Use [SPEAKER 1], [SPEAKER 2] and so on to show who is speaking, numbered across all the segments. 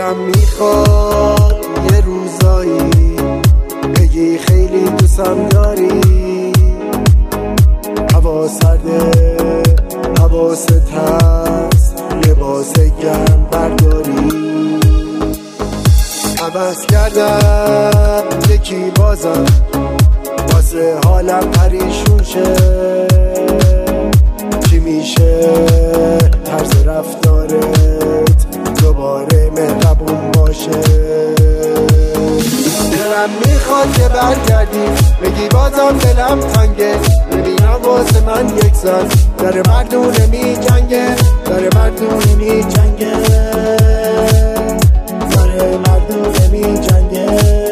[SPEAKER 1] دلم میخواد یه روزایی بگی خیلی دوستم داری. هوا سرده حواست هست لباس گرم برداری. عوض کردم یکی بازم واسه حالم پریشون شه. چی میشه طرز رفتارت دوباره مهربون باشه. دلم میخواد که برگردی بگی بازم دلم تنگه. ببینم واسه من یک زن داره مردونه می جنگه. داره مردونه می جنگه. داره مردونه می جنگه.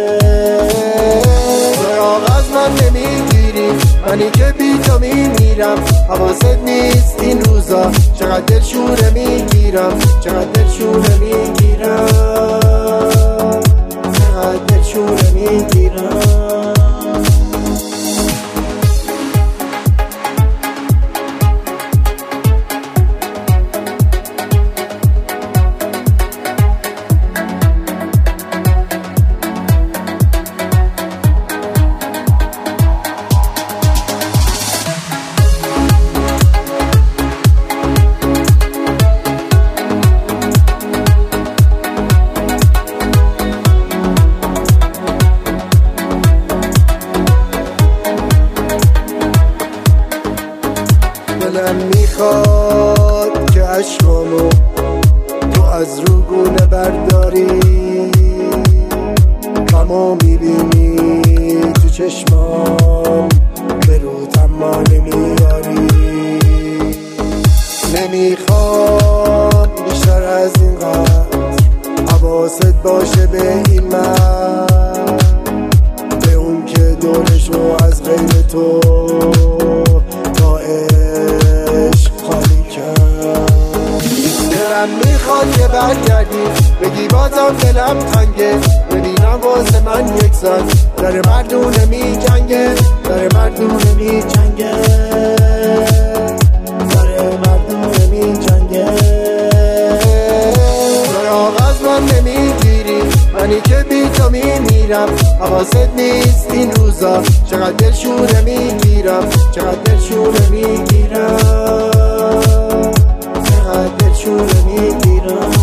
[SPEAKER 1] سراغ از من نمیگیری منی که بی تو میمیرم. حواست نیست این روزا چقدر دلشوره میگیرم. چقدر دلشوره میگیرم. چقدر دلشوره میگیرم. دلم میخواد که عشقامو تو از روگونه برداری. غمو میبینی تو چشمام به رو تما نمیاری. نمیخوام بیشتر از این قدر حواست باشه به این من. به اون که دورشو از غیر تو میخواد که برگردی بگی بازم دلم تنگه. ببینم واسه من یک زن داره مردونه می جنگه. داره مردونه می جنگه. داره مردونه می جنگه. سراغ از من نمیگیری منی که بی تو میمیرم. حواست نیست این روزا چقدر دلشوره میگیرم. چقدر دلشوره میگیرم. چقدر دلشوره میگیرم.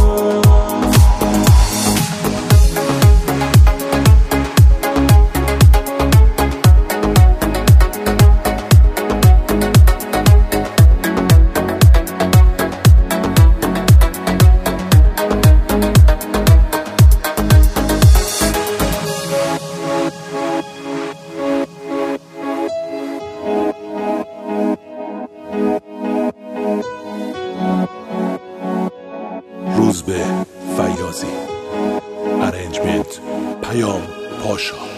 [SPEAKER 2] روزبه فیاضی. ارنجمنت پیام پاشا.